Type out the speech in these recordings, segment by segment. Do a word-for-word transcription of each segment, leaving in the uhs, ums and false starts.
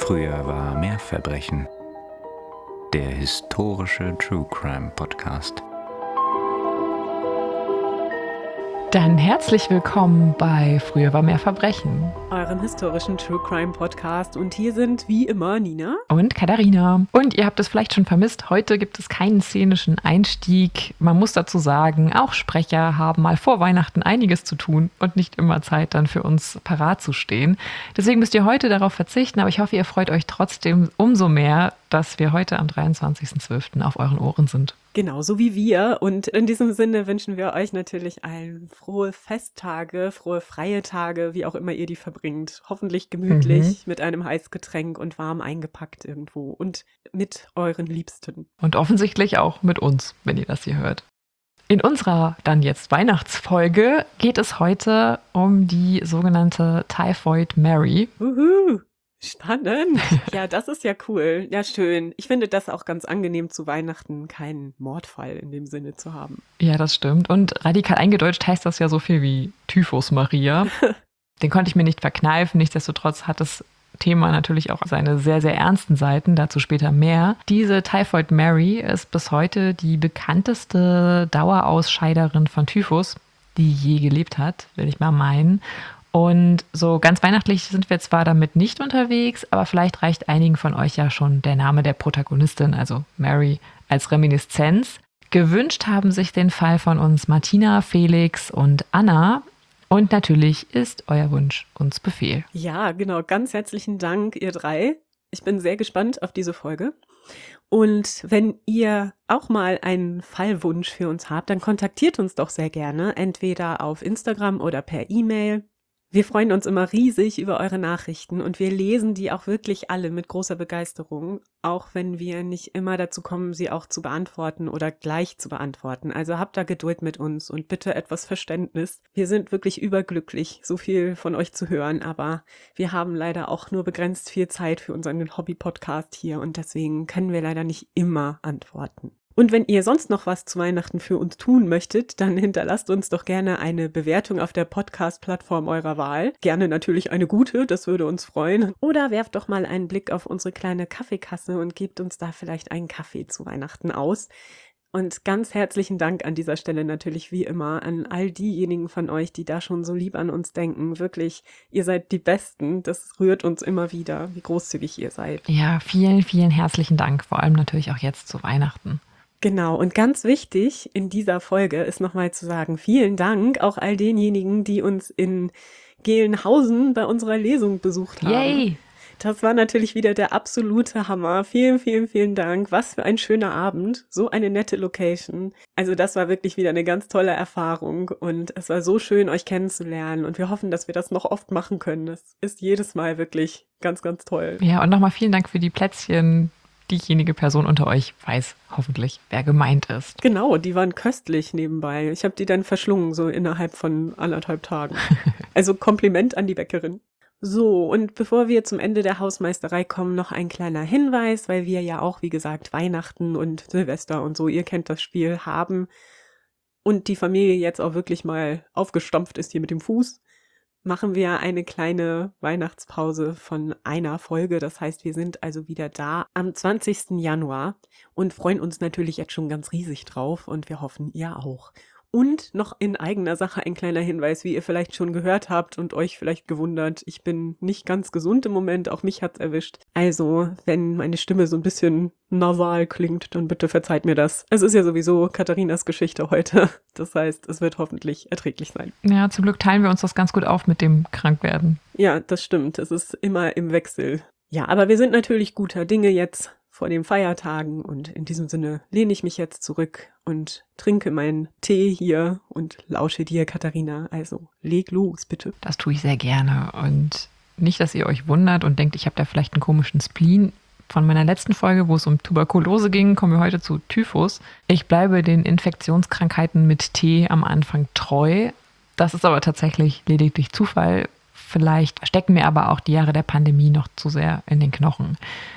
Früher war mehr Verbrechen. Der historische True Crime Podcast. Dann herzlich willkommen bei Früher war mehr Verbrechen, eurem historischen True Crime Podcast. Und hier sind wie immer Nina und Katharina. Und ihr habt es vielleicht schon vermisst, heute gibt es keinen szenischen Einstieg. Man muss dazu sagen, auch Sprecher haben mal vor Weihnachten einiges zu tun und nicht immer Zeit dann für uns parat zu stehen. Deswegen müsst ihr heute darauf verzichten, aber ich hoffe, ihr freut euch trotzdem umso mehr, dass wir heute am dreiundzwanzigsten zwölften auf euren Ohren sind. Genauso wie wir. Und in diesem Sinne wünschen wir euch natürlich allen frohe Festtage, frohe freie Tage, wie auch immer ihr die verbringt. Hoffentlich gemütlich mhm. mit einem Heißgetränk und warm eingepackt irgendwo und mit euren Liebsten. Und offensichtlich auch mit uns, wenn ihr das hier hört. In unserer dann jetzt Weihnachtsfolge geht es heute um die sogenannte Typhoid Mary. Uhu. Spannend. Ja, das ist ja cool. Ja, schön. Ich finde das auch ganz angenehm zu Weihnachten, keinen Mordfall in dem Sinne zu haben. Ja, das stimmt. Und radikal eingedeutscht heißt das ja so viel wie Typhus Maria. Den konnte ich mir nicht verkneifen. Nichtsdestotrotz hat das Thema natürlich auch seine sehr, sehr ernsten Seiten. Dazu später mehr. Diese Typhoid Mary ist bis heute die bekannteste Dauerausscheiderin von Typhus, die je gelebt hat, will ich mal meinen. Und so ganz weihnachtlich sind wir zwar damit nicht unterwegs, aber vielleicht reicht einigen von euch ja schon der Name der Protagonistin, also Mary, als Reminiszenz. Gewünscht haben sich den Fall von uns Martina, Felix und Anna. Und natürlich ist euer Wunsch uns Befehl. Ja, genau. Ganz herzlichen Dank, ihr drei. Ich bin sehr gespannt auf diese Folge. Und wenn ihr auch mal einen Fallwunsch für uns habt, dann kontaktiert uns doch sehr gerne, entweder auf Instagram oder per E-Mail. Wir freuen uns immer riesig über eure Nachrichten und wir lesen die auch wirklich alle mit großer Begeisterung, auch wenn wir nicht immer dazu kommen, sie auch zu beantworten oder gleich zu beantworten. Also habt da Geduld mit uns und bitte etwas Verständnis. Wir sind wirklich überglücklich, so viel von euch zu hören, aber wir haben leider auch nur begrenzt viel Zeit für unseren Hobby-Podcast hier und deswegen können wir leider nicht immer antworten. Und wenn ihr sonst noch was zu Weihnachten für uns tun möchtet, dann hinterlasst uns doch gerne eine Bewertung auf der Podcast-Plattform eurer Wahl. Gerne natürlich eine gute, das würde uns freuen. Oder werft doch mal einen Blick auf unsere kleine Kaffeekasse und gebt uns da vielleicht einen Kaffee zu Weihnachten aus. Und ganz herzlichen Dank an dieser Stelle natürlich wie immer an all diejenigen von euch, die da schon so lieb an uns denken. Wirklich, ihr seid die Besten. Das rührt uns immer wieder, wie großzügig ihr seid. Ja, vielen, vielen herzlichen Dank. Vor allem natürlich auch jetzt zu Weihnachten. Genau, und ganz wichtig in dieser Folge ist nochmal zu sagen, vielen Dank auch all denjenigen, die uns in Gelnhausen bei unserer Lesung besucht haben. Yay! Das war natürlich wieder der absolute Hammer. Vielen, vielen, vielen Dank. Was für ein schöner Abend. So eine nette Location. Also das war wirklich wieder eine ganz tolle Erfahrung und es war so schön, euch kennenzulernen und wir hoffen, dass wir das noch oft machen können. Das ist jedes Mal wirklich ganz, ganz toll. Ja, und nochmal vielen Dank für die Plätzchen. Diejenige Person unter euch weiß hoffentlich, wer gemeint ist. Genau, die waren köstlich nebenbei. Ich habe die dann verschlungen, so innerhalb von anderthalb Tagen. Also Kompliment an die Bäckerin. So, und bevor wir zum Ende der Hausmeisterei kommen, noch ein kleiner Hinweis, weil wir ja auch, wie gesagt, Weihnachten und Silvester und so, ihr kennt das Spiel, haben und die Familie jetzt auch wirklich mal aufgestampft ist hier mit dem Fuß, machen wir eine kleine Weihnachtspause von einer Folge. Das heißt, wir sind also wieder da am zwanzigsten Januar und freuen uns natürlich jetzt schon ganz riesig drauf und wir hoffen, ihr auch. Und noch in eigener Sache ein kleiner Hinweis, wie ihr vielleicht schon gehört habt und euch vielleicht gewundert, ich bin nicht ganz gesund im Moment, auch mich hat's erwischt. Also, wenn meine Stimme so ein bisschen nasal klingt, dann bitte verzeiht mir das. Es ist ja sowieso Katharinas Geschichte heute. Das heißt, es wird hoffentlich erträglich sein. Ja, zum Glück teilen wir uns das ganz gut auf mit dem Krankwerden. Ja, das stimmt. Es ist immer im Wechsel. Ja, aber wir sind natürlich guter Dinge jetzt vor den Feiertagen und in diesem Sinne lehne ich mich jetzt zurück und trinke meinen Tee hier und lausche dir, Katharina. Also leg los, bitte. Das tue ich sehr gerne und nicht, dass ihr euch wundert und denkt, ich habe da vielleicht einen komischen Spleen. Von meiner letzten Folge, wo es um Tuberkulose ging, kommen wir heute zu Typhus. Ich bleibe den Infektionskrankheiten mit T am Anfang treu. Das ist aber tatsächlich lediglich Zufall. Vielleicht stecken mir aber auch die Jahre der Pandemie noch zu sehr in den Knochen.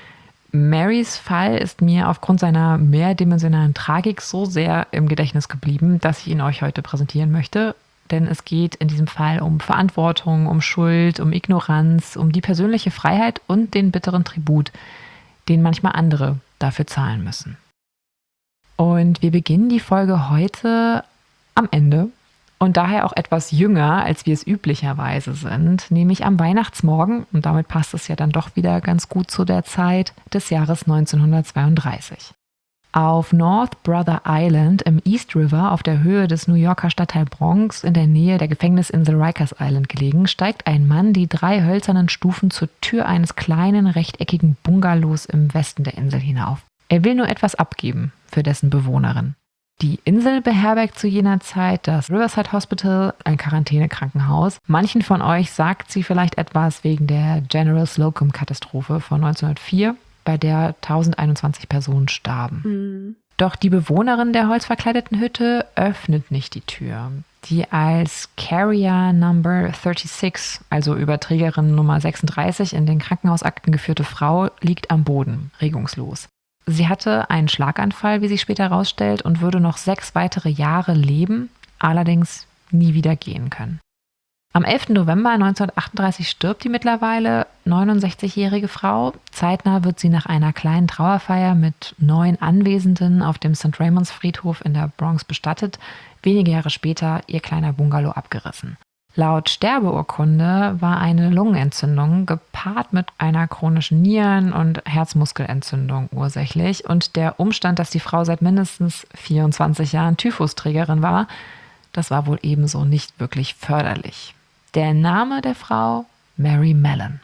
Marys Fall ist mir aufgrund seiner mehrdimensionalen Tragik so sehr im Gedächtnis geblieben, dass ich ihn euch heute präsentieren möchte. denn es geht in diesem Fall um Verantwortung, um Schuld, um Ignoranz, um die persönliche Freiheit und den bitteren Tribut, den manchmal andere dafür zahlen müssen. Und wir beginnen die Folge heute am Ende und daher auch etwas jünger, als wir es üblicherweise sind, nämlich am Weihnachtsmorgen, und damit passt es ja dann doch wieder ganz gut zu der Zeit des Jahres neunzehnhundertzweiunddreißig. Auf North Brother Island im East River auf der Höhe des New Yorker Stadtteil Bronx in der Nähe der Gefängnisinsel Rikers Island gelegen, steigt ein Mann die drei hölzernen Stufen zur Tür eines kleinen rechteckigen Bungalows im Westen der Insel hinauf. Er will nur etwas abgeben für dessen Bewohnerin. Die Insel beherbergt zu jener Zeit das Riverside Hospital, ein Quarantänekrankenhaus. Manchen von euch sagt sie vielleicht etwas wegen der General Slocum-Katastrophe von neunzehnhundertvier, bei der eintausendeinundzwanzig Personen starben. Mhm. Doch die Bewohnerin der holzverkleideten Hütte öffnet nicht die Tür. Die als Carrier Number sechsunddreißig, also Überträgerin Nummer sechsunddreißig, in den Krankenhausakten geführte Frau liegt am Boden, regungslos. Sie hatte einen Schlaganfall, wie sich später herausstellt, und würde noch sechs weitere Jahre leben, allerdings nie wieder gehen können. Am elften November neunzehnhundertachtunddreißig stirbt die mittlerweile neunundsechzigjährige Frau. Zeitnah wird sie nach einer kleinen Trauerfeier mit neun Anwesenden auf dem Sankt Raymond's Friedhof in der Bronx bestattet. Wenige Jahre später ihr kleiner Bungalow abgerissen. Laut Sterbeurkunde war eine Lungenentzündung gepaart mit einer chronischen Nieren- und Herzmuskelentzündung ursächlich. Und der Umstand, dass die Frau seit mindestens vierundzwanzig Jahren Typhusträgerin war, das war wohl ebenso nicht wirklich förderlich. Der Name der Frau? Mary Mallon.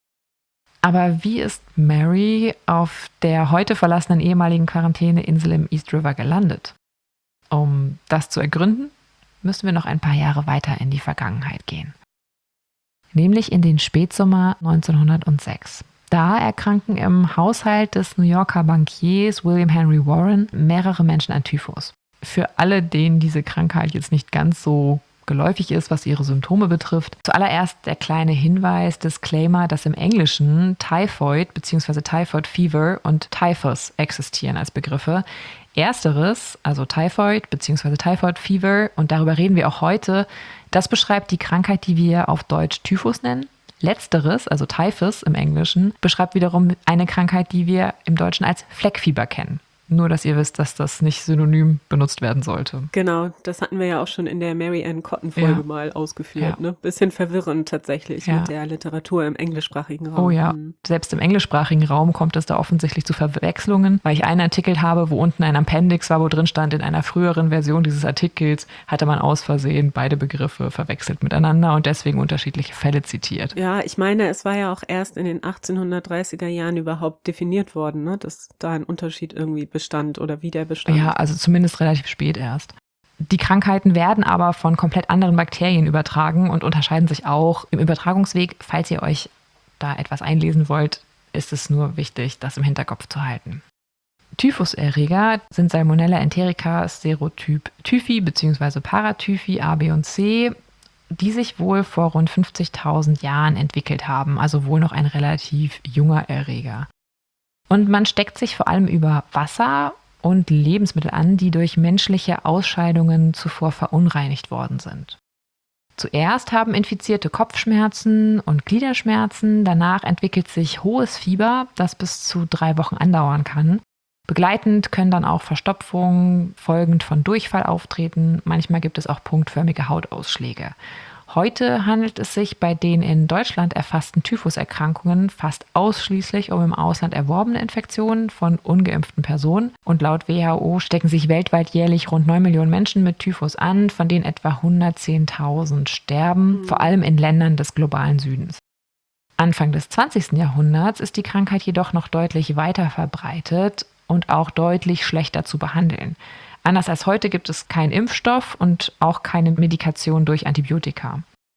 Aber wie ist Mary auf der heute verlassenen ehemaligen Quarantäneinsel im East River gelandet? Um das zu ergründen, müssen wir noch ein paar Jahre weiter in die Vergangenheit gehen. Nämlich in den Spätsommer neunzehnhundertsechs. Da erkranken im Haushalt des New Yorker Bankiers William Henry Warren mehrere Menschen an Typhus. Für alle, denen diese Krankheit jetzt nicht ganz so geläufig ist, was ihre Symptome betrifft. Zuallererst der kleine Hinweis, Disclaimer, dass im Englischen Typhoid bzw. Typhoid Fever und Typhus existieren als Begriffe. Ersteres, also Typhoid bzw. Typhoid Fever, und darüber reden wir auch heute, das beschreibt die Krankheit, die wir auf Deutsch Typhus nennen. Letzteres, also Typhus im Englischen, beschreibt wiederum eine Krankheit, die wir im Deutschen als Fleckfieber kennen. Nur, dass ihr wisst, dass das nicht synonym benutzt werden sollte. Genau, das hatten wir ja auch schon in der Mary Ann Cotton-Folge ja. mal ausgeführt. Ja. Ne? Bisschen verwirrend tatsächlich ja. mit der Literatur im englischsprachigen Raum. Oh ja, mhm. Selbst im englischsprachigen Raum kommt es da offensichtlich zu Verwechslungen, weil ich einen Artikel habe, wo unten ein Appendix war, wo drin stand, in einer früheren Version dieses Artikels hatte man aus Versehen beide Begriffe verwechselt miteinander und deswegen unterschiedliche Fälle zitiert. Ja, ich meine, es war ja auch erst in den achtzehnhundertdreißiger Jahren überhaupt definiert worden, ne? Dass da ein Unterschied irgendwie bestand oder wie der bestand. Ja, also zumindest relativ spät erst. Die Krankheiten werden aber von komplett anderen Bakterien übertragen und unterscheiden sich auch im Übertragungsweg. Falls ihr euch da etwas einlesen wollt, ist es nur wichtig, das im Hinterkopf zu halten. Typhuserreger sind Salmonella enterica Serotyp Typhi bzw. Paratyphi A, B und C, die sich wohl vor rund fünfzigtausend Jahren entwickelt haben, also wohl noch ein relativ junger Erreger. Und man steckt sich vor allem über Wasser und Lebensmittel an, die durch menschliche Ausscheidungen zuvor verunreinigt worden sind. Zuerst haben Infizierte Kopfschmerzen und Gliederschmerzen, danach entwickelt sich hohes Fieber, das bis zu drei Wochen andauern kann. Begleitend können dann auch Verstopfungen folgend von Durchfall auftreten, manchmal gibt es auch punktförmige Hautausschläge. Heute handelt es sich bei den in Deutschland erfassten Typhuserkrankungen fast ausschließlich um im Ausland erworbene Infektionen von ungeimpften Personen. Und laut W H O stecken sich weltweit jährlich rund neun Millionen Menschen mit Typhus an, von denen etwa hundertzehntausend sterben, mhm. vor allem in Ländern des globalen Südens. Anfang des zwanzigsten Jahrhunderts ist die Krankheit jedoch noch deutlich weiter verbreitet und auch deutlich schlechter zu behandeln. Anders als heute gibt es keinen Impfstoff und auch keine Medikation durch Antibiotika.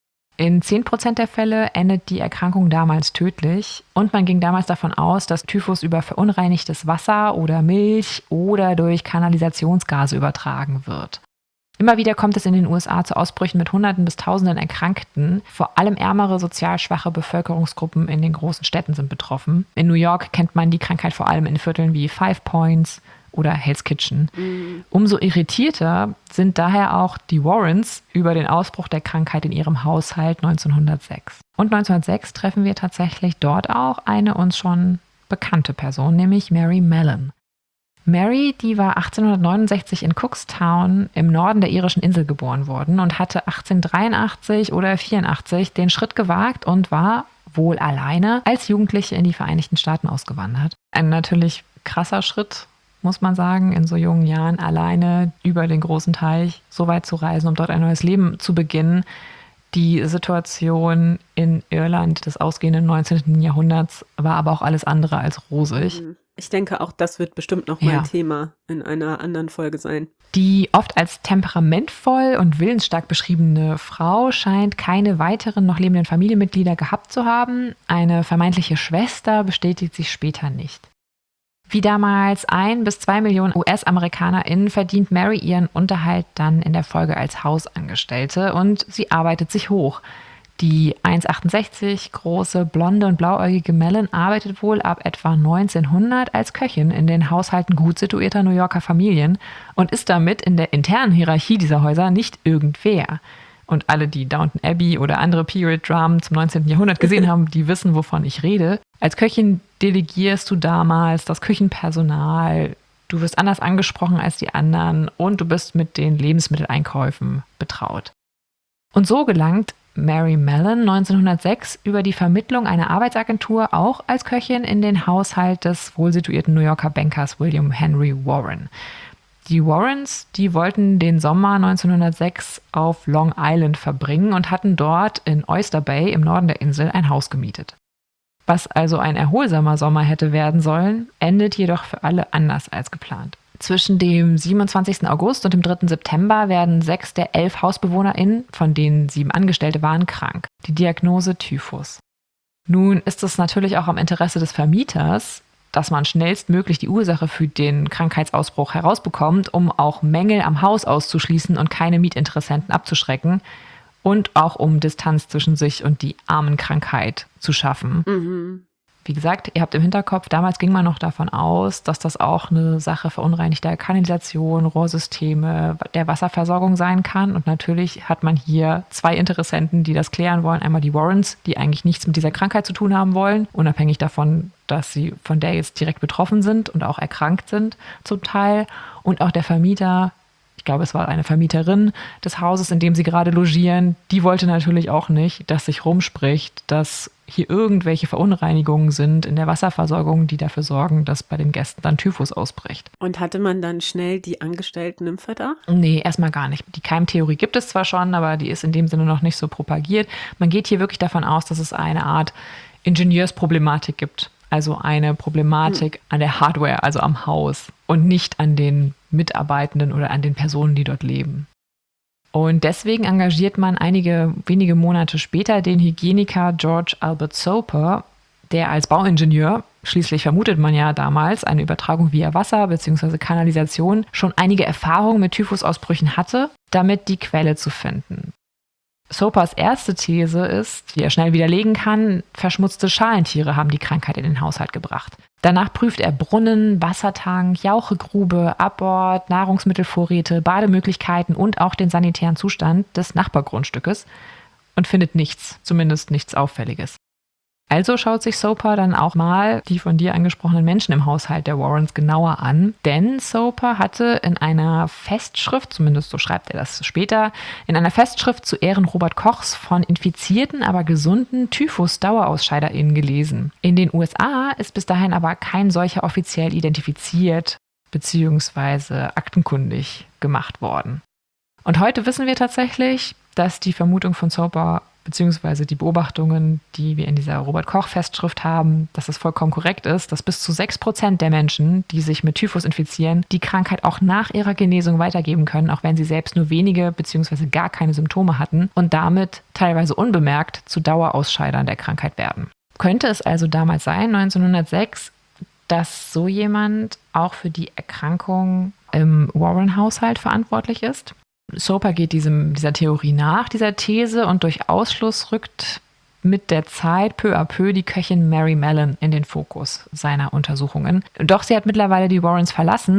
In zehn Prozent der Fälle endet die Erkrankung damals tödlich und man ging damals davon aus, dass Typhus über verunreinigtes Wasser oder Milch oder durch Kanalisationsgase übertragen wird. Immer wieder kommt es in den U S A zu Ausbrüchen mit Hunderten bis Tausenden Erkrankten. Vor allem ärmere, sozial schwache Bevölkerungsgruppen in den großen Städten sind betroffen. In New York kennt man die Krankheit vor allem in Vierteln wie Five Points oder Hell's Kitchen. Mhm. Umso irritierter sind daher auch die Warrens über den Ausbruch der Krankheit in ihrem Haushalt neunzehnhundertsechs. Und neunzehnhundertsechs treffen wir tatsächlich dort auch eine uns schon bekannte Person, nämlich Mary Mallon. Mary, die war achtzehnhundertneunundsechzig in Cookstown im Norden der irischen Insel geboren worden und hatte achtzehnhundertdreiundachtzig oder vierundachtzig den Schritt gewagt und war wohl alleine als Jugendliche in die Vereinigten Staaten ausgewandert. Ein natürlich krasser Schritt, muss man sagen, in so jungen Jahren alleine über den großen Teich so weit zu reisen, um dort ein neues Leben zu beginnen. Die Situation in Irland des ausgehenden neunzehnten Jahrhunderts war aber auch alles andere als rosig. Ich denke, auch das wird bestimmt noch mal Ja. ein Thema in einer anderen Folge sein. Die oft als temperamentvoll und willensstark beschriebene Frau scheint keine weiteren noch lebenden Familienmitglieder gehabt zu haben. Eine vermeintliche Schwester bestätigt sich später nicht. Wie damals ein bis zwei Millionen U S-AmerikanerInnen verdient Mary ihren Unterhalt dann in der Folge als Hausangestellte und sie arbeitet sich hoch. Die eins Komma achtundsechzig große, blonde und blauäugige Mallon arbeitet wohl ab etwa neunzehnhundert als Köchin in den Haushalten gut situierter New Yorker Familien und ist damit in der internen Hierarchie dieser Häuser nicht irgendwer. Und alle, die Downton Abbey oder andere Period-Dramen zum neunzehnten Jahrhundert gesehen haben, die wissen, wovon ich rede. Als Köchin delegierst du damals das Küchenpersonal, du wirst anders angesprochen als die anderen und du bist mit den Lebensmitteleinkäufen betraut. Und so gelangt Mary Mallon neunzehnhundertsechs über die Vermittlung einer Arbeitsagentur auch als Köchin in den Haushalt des wohlsituierten New Yorker Bankers William Henry Warren. Die Warrens, die wollten den Sommer neunzehnhundertsechs auf Long Island verbringen und hatten dort in Oyster Bay im Norden der Insel ein Haus gemietet. Was also ein erholsamer Sommer hätte werden sollen, endet jedoch für alle anders als geplant. Zwischen dem siebenundzwanzigsten August und dem dritten September werden sechs der elf HausbewohnerInnen, von denen sieben Angestellte waren, krank. Die Diagnose Typhus. Nun ist es natürlich auch am Interesse des Vermieters, dass man schnellstmöglich die Ursache für den Krankheitsausbruch herausbekommt, um auch Mängel am Haus auszuschließen und keine Mietinteressenten abzuschrecken und auch um Distanz zwischen sich und die Armenkrankheit zu schaffen. Mhm. Wie gesagt, ihr habt im Hinterkopf, damals ging man noch davon aus, dass das auch eine Sache verunreinigter Kanalisation, Rohrsysteme, der Wasserversorgung sein kann. Und natürlich hat man hier zwei Interessenten, die das klären wollen. Einmal die Warrens, die eigentlich nichts mit dieser Krankheit zu tun haben wollen, unabhängig davon, dass sie von der jetzt direkt betroffen sind und auch erkrankt sind zum Teil. Und auch der Vermieter, ich glaube, es war eine Vermieterin des Hauses, in dem sie gerade logieren, die wollte natürlich auch nicht, dass sich rumspricht, dass hier irgendwelche Verunreinigungen sind in der Wasserversorgung, die dafür sorgen, dass bei den Gästen dann Typhus ausbricht. Und hatte man dann schnell die Angestellten im Verdacht? Nee, erstmal gar nicht. Die Keimtheorie gibt es zwar schon, aber die ist in dem Sinne noch nicht so propagiert. Man geht hier wirklich davon aus, dass es eine Art Ingenieursproblematik gibt. Also eine Problematik hm. an der Hardware, also am Haus und nicht an den Mitarbeitenden oder an den Personen, die dort leben. Und deswegen engagiert man einige wenige Monate später den Hygieniker George Albert Soper, der als Bauingenieur, schließlich vermutet man ja damals eine Übertragung via Wasser bzw. Kanalisation, schon einige Erfahrungen mit Typhusausbrüchen hatte, damit die Quelle zu finden. Sopers erste These ist, die er schnell widerlegen kann, verschmutzte Schalentiere haben die Krankheit in den Haushalt gebracht. Danach prüft er Brunnen, Wassertank, Jauchegrube, Abbord, Nahrungsmittelvorräte, Bademöglichkeiten und auch den sanitären Zustand des Nachbargrundstückes und findet nichts, zumindest nichts Auffälliges. Also schaut sich Soper dann auch mal die von dir angesprochenen Menschen im Haushalt der Warrens genauer an, denn Soper hatte in einer Festschrift, zumindest so schreibt er das später, in einer Festschrift zu Ehren Robert Kochs von infizierten, aber gesunden Typhus-DauerausscheiderInnen gelesen. In den U S A ist bis dahin aber kein solcher offiziell identifiziert bzw. aktenkundig gemacht worden. Und heute wissen wir tatsächlich, dass die Vermutung von Soper beziehungsweise die Beobachtungen, die wir in dieser Robert-Koch-Festschrift haben, dass es vollkommen korrekt ist, dass bis zu sechs Prozent der Menschen, die sich mit Typhus infizieren, die Krankheit auch nach ihrer Genesung weitergeben können, auch wenn sie selbst nur wenige beziehungsweise gar keine Symptome hatten und damit teilweise unbemerkt zu Dauerausscheidern der Krankheit werden. Könnte es also damals sein, neunzehnhundertsechs, dass so jemand auch für die Erkrankung im Warren-Haushalt verantwortlich ist? Soper geht diesem, dieser Theorie nach, dieser These, und durch Ausschluss rückt mit der Zeit peu à peu die Köchin Mary Mallon in den Fokus seiner Untersuchungen. Doch sie hat mittlerweile die Warrens verlassen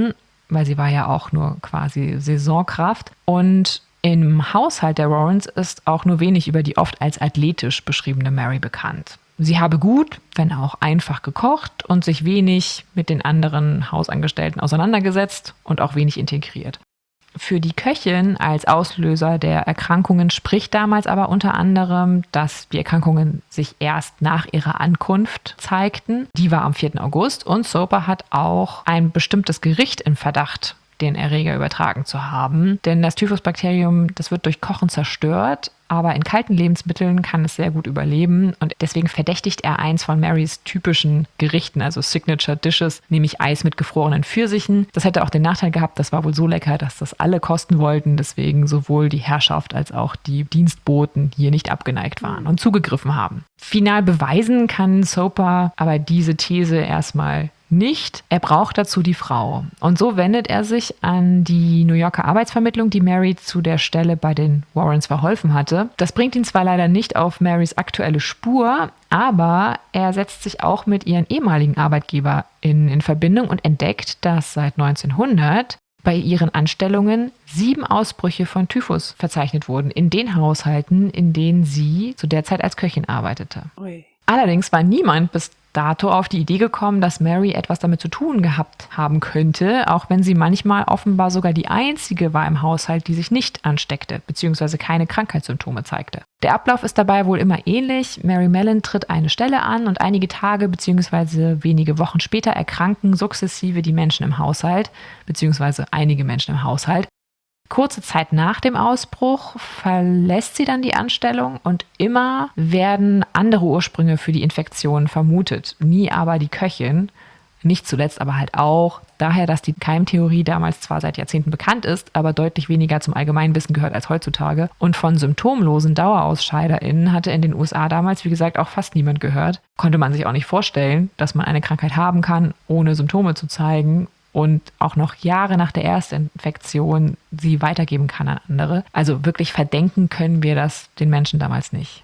weil sie war ja auch nur quasi Saisonkraft. Und im Haushalt der Warrens ist auch nur wenig über die oft als athletisch beschriebene Mary bekannt. Sie habe gut, wenn auch einfach gekocht und sich wenig mit den anderen Hausangestellten auseinandergesetzt und auch wenig integriert. Für die Köchin als Auslöser der Erkrankungen spricht damals aber unter anderem, dass die Erkrankungen sich erst nach ihrer Ankunft zeigten. Die war am vierten August und Soper hat auch ein bestimmtes Gericht in Verdacht, den Erreger übertragen zu haben. Denn das Typhusbakterium, das wird durch Kochen zerstört, aber in kalten Lebensmitteln kann es sehr gut überleben. Und deswegen verdächtigt er eins von Marys typischen Gerichten, also Signature Dishes, nämlich Eis mit gefrorenen Pfirsichen. Das hätte auch den Nachteil gehabt, das war wohl so lecker, dass das alle kosten wollten. Deswegen sowohl die Herrschaft als auch die Dienstboten hier nicht abgeneigt waren und zugegriffen haben. Final beweisen kann Soper aber diese These erstmal nicht. Er braucht dazu die Frau. Und so wendet er sich an die New Yorker Arbeitsvermittlung, die Mary zu der Stelle bei den Warrens verholfen hatte. Das bringt ihn zwar leider nicht auf Marys aktuelle Spur, aber er setzt sich auch mit ihren ehemaligen ArbeitgeberInnen in Verbindung und entdeckt, dass seit neunzehnhundert bei ihren Anstellungen sieben Ausbrüche von Typhus verzeichnet wurden in den Haushalten, in denen sie zu der Zeit als Köchin arbeitete. Ui. Allerdings war niemand bis dato auf die Idee gekommen, dass Mary etwas damit zu tun gehabt haben könnte, auch wenn sie manchmal offenbar sogar die einzige war im Haushalt, die sich nicht ansteckte bzw. keine Krankheitssymptome zeigte. Der Ablauf ist dabei wohl immer ähnlich. Mary Mallon tritt eine Stelle an und einige Tage bzw. wenige Wochen später erkranken sukzessive die Menschen im Haushalt bzw. einige Menschen im Haushalt. Kurze Zeit nach dem Ausbruch verlässt sie dann die Anstellung und immer werden andere Ursprünge für die Infektion vermutet, nie aber die Köchin. Nicht zuletzt aber halt auch daher, dass die Keimtheorie damals zwar seit Jahrzehnten bekannt ist, aber deutlich weniger zum Allgemeinwissen gehört als heutzutage. Und von symptomlosen DauerausscheiderInnen hatte in den U S A damals, wie gesagt, auch fast niemand gehört. Konnte man sich auch nicht vorstellen, dass man eine Krankheit haben kann, ohne Symptome zu zeigen. Und auch noch Jahre nach der Erstinfektion sie weitergeben kann an andere. Also wirklich verdenken können wir das den Menschen damals nicht.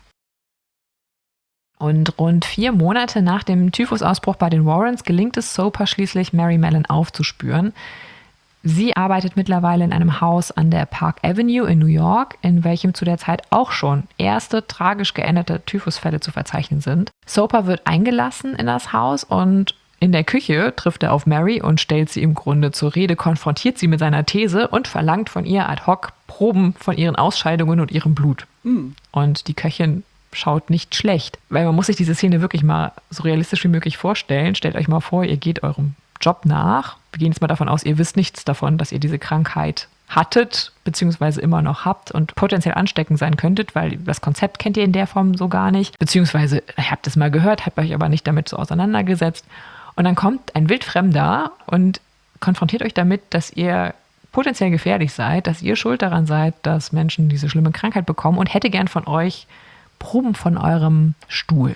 Und rund vier Monate nach dem Typhusausbruch bei den Warrens gelingt es Soper schließlich, Mary Mallon aufzuspüren. Sie arbeitet mittlerweile in einem Haus an der Park Avenue in New York, in welchem zu der Zeit auch schon erste tragisch geendete Typhusfälle zu verzeichnen sind. Soper wird eingelassen in das Haus und in der Küche trifft er auf Mary und stellt sie im Grunde zur Rede, konfrontiert sie mit seiner These und verlangt von ihr ad hoc Proben von ihren Ausscheidungen und ihrem Blut. Mm. Und die Köchin schaut nicht schlecht, weil man muss sich diese Szene wirklich mal so realistisch wie möglich vorstellen. Stellt euch mal vor, ihr geht eurem Job nach. Wir gehen jetzt mal davon aus, ihr wisst nichts davon, dass ihr diese Krankheit hattet, beziehungsweise immer noch habt und potenziell ansteckend sein könntet, weil das Konzept kennt ihr in der Form so gar nicht. Beziehungsweise ihr habt es mal gehört, habt euch aber nicht damit so auseinandergesetzt. Und dann kommt ein Wildfremder und konfrontiert euch damit, dass ihr potenziell gefährlich seid, dass ihr schuld daran seid, dass Menschen diese schlimme Krankheit bekommen und hätte gern von euch Proben von eurem Stuhl.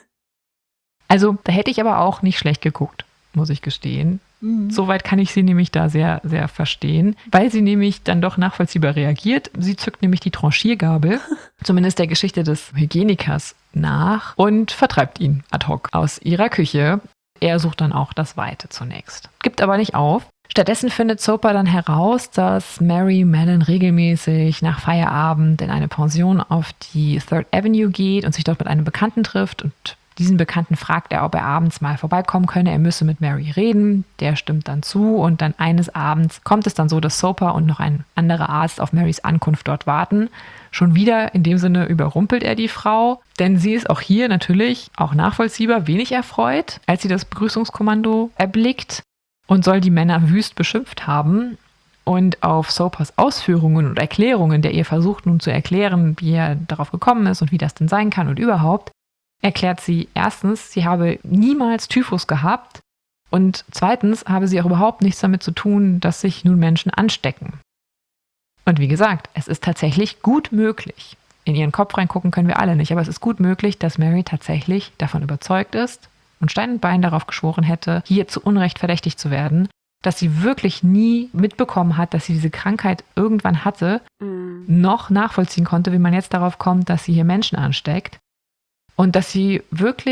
Also da hätte ich aber auch nicht schlecht geguckt, muss ich gestehen. Mhm. Soweit kann ich sie nämlich da sehr, sehr verstehen, weil sie nämlich dann doch nachvollziehbar reagiert. Sie zückt nämlich die Tranchiergabel, zumindest der Geschichte des Hygienikers nach, und vertreibt ihn ad hoc aus ihrer Küche. Er sucht dann auch das Weite zunächst, gibt aber nicht auf. Stattdessen findet Soper dann heraus, dass Mary Mallon regelmäßig nach Feierabend in eine Pension auf die Third Avenue geht und sich dort mit einem Bekannten trifft. Und diesen Bekannten fragt er, ob er abends mal vorbeikommen könne. Er müsse mit Mary reden. Der stimmt dann zu und dann eines Abends kommt es dann so, dass Soper und noch ein anderer Arzt auf Marys Ankunft dort warten. Schon wieder in dem Sinne überrumpelt er die Frau, denn sie ist auch hier natürlich, auch nachvollziehbar, wenig erfreut, als sie das Begrüßungskommando erblickt und soll die Männer wüst beschimpft haben. Und auf Sopers Ausführungen und Erklärungen, der ihr versucht nun zu erklären, wie er darauf gekommen ist und wie das denn sein kann und überhaupt, erklärt sie erstens, sie habe niemals Typhus gehabt und zweitens habe sie auch überhaupt nichts damit zu tun, dass sich nun Menschen anstecken. Und wie gesagt, es ist tatsächlich gut möglich. In ihren Kopf reingucken können wir alle nicht, aber es ist gut möglich, dass Mary tatsächlich davon überzeugt ist und Stein und Bein darauf geschworen hätte, hier zu Unrecht verdächtigt zu werden, dass sie wirklich nie mitbekommen hat, dass sie diese Krankheit irgendwann hatte, mhm. noch nachvollziehen konnte, wie man jetzt darauf kommt, dass sie hier Menschen ansteckt und dass sie wirklich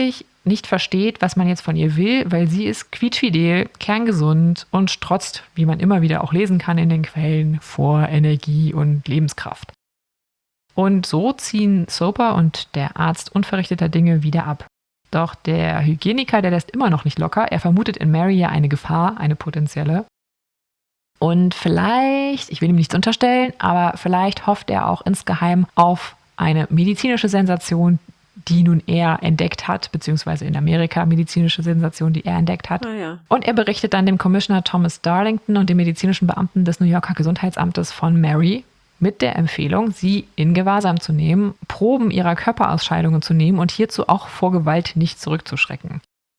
nicht versteht, was man jetzt von ihr will, weil sie ist quietschfidel, kerngesund und strotzt, wie man immer wieder auch lesen kann in den Quellen, vor Energie und Lebenskraft. Und so ziehen Soper und der Arzt unverrichteter Dinge wieder ab. Doch der Hygieniker, der lässt immer noch nicht locker. Er vermutet in Mary ja eine Gefahr, eine potenzielle. Und vielleicht, ich will ihm nichts unterstellen, aber vielleicht hofft er auch insgeheim auf eine medizinische Sensation, die nun er entdeckt hat, beziehungsweise in Amerika medizinische Sensation, die er entdeckt hat. Ah, ja. Und er berichtet dann dem Commissioner Thomas Darlington und dem medizinischen Beamten des New Yorker Gesundheitsamtes von Mary mit der Empfehlung, sie in Gewahrsam zu nehmen, Proben ihrer Körperausscheidungen zu nehmen und hierzu auch vor Gewalt nicht zurückzuschrecken.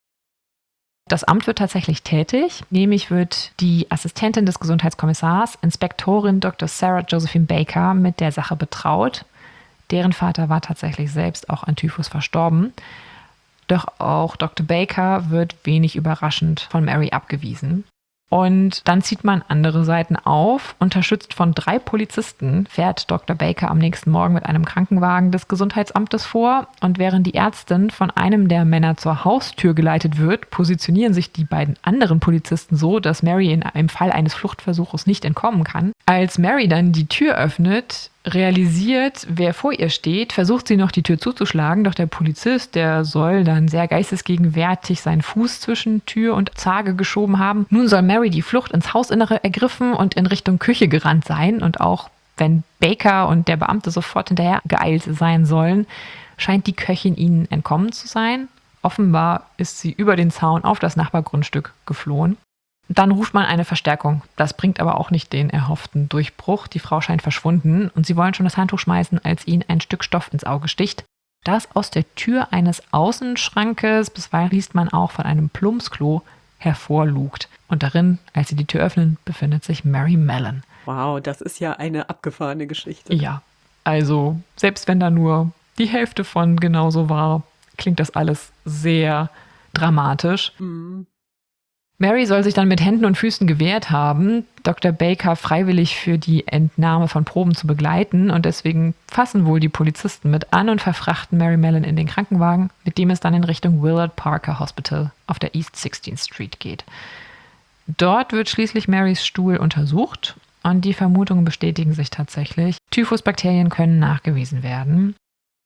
Das Amt wird tatsächlich tätig, nämlich wird die Assistentin des Gesundheitskommissars, Inspektorin Doktor Sarah Josephine Baker, mit der Sache betraut. Deren Vater war tatsächlich selbst auch an Typhus verstorben. Doch auch Doktor Baker wird wenig überraschend von Mary abgewiesen. Und dann zieht man andere Seiten auf. Unterstützt von drei Polizisten fährt Doktor Baker am nächsten Morgen mit einem Krankenwagen des Gesundheitsamtes vor. Und während die Ärztin von einem der Männer zur Haustür geleitet wird, positionieren sich die beiden anderen Polizisten so, dass Mary in einem Fall eines Fluchtversuches nicht entkommen kann. Als Mary dann die Tür öffnet, realisiert, wer vor ihr steht, versucht sie noch die Tür zuzuschlagen, doch der Polizist, der soll dann sehr geistesgegenwärtig seinen Fuß zwischen Tür und Zarge geschoben haben. Nun soll Mary die Flucht ins Hausinnere ergriffen und in Richtung Küche gerannt sein, und auch wenn Baker und der Beamte sofort hinterher geeilt sein sollen, scheint die Köchin ihnen entkommen zu sein. Offenbar ist sie über den Zaun auf das Nachbargrundstück geflohen. Dann ruft man eine Verstärkung. Das bringt aber auch nicht den erhofften Durchbruch. Die Frau scheint verschwunden und sie wollen schon das Handtuch schmeißen, als ihnen ein Stück Stoff ins Auge sticht, das aus der Tür eines Außenschrankes, bisweilen liest man auch von einem Plumpsklo, hervorlugt. Und darin, als sie die Tür öffnen, befindet sich Mary Mallon. Wow, das ist ja eine abgefahrene Geschichte. Ja, also selbst wenn da nur die Hälfte von genauso war, klingt das alles sehr dramatisch. Mhm. Mary soll sich dann mit Händen und Füßen gewehrt haben, Doktor Baker freiwillig für die Entnahme von Proben zu begleiten, und deswegen fassen wohl die Polizisten mit an und verfrachten Mary Mallon in den Krankenwagen, mit dem es dann in Richtung Willard Parker Hospital auf der East sixteenth Street geht. Dort wird schließlich Marys Stuhl untersucht und die Vermutungen bestätigen sich tatsächlich. Typhusbakterien können nachgewiesen werden.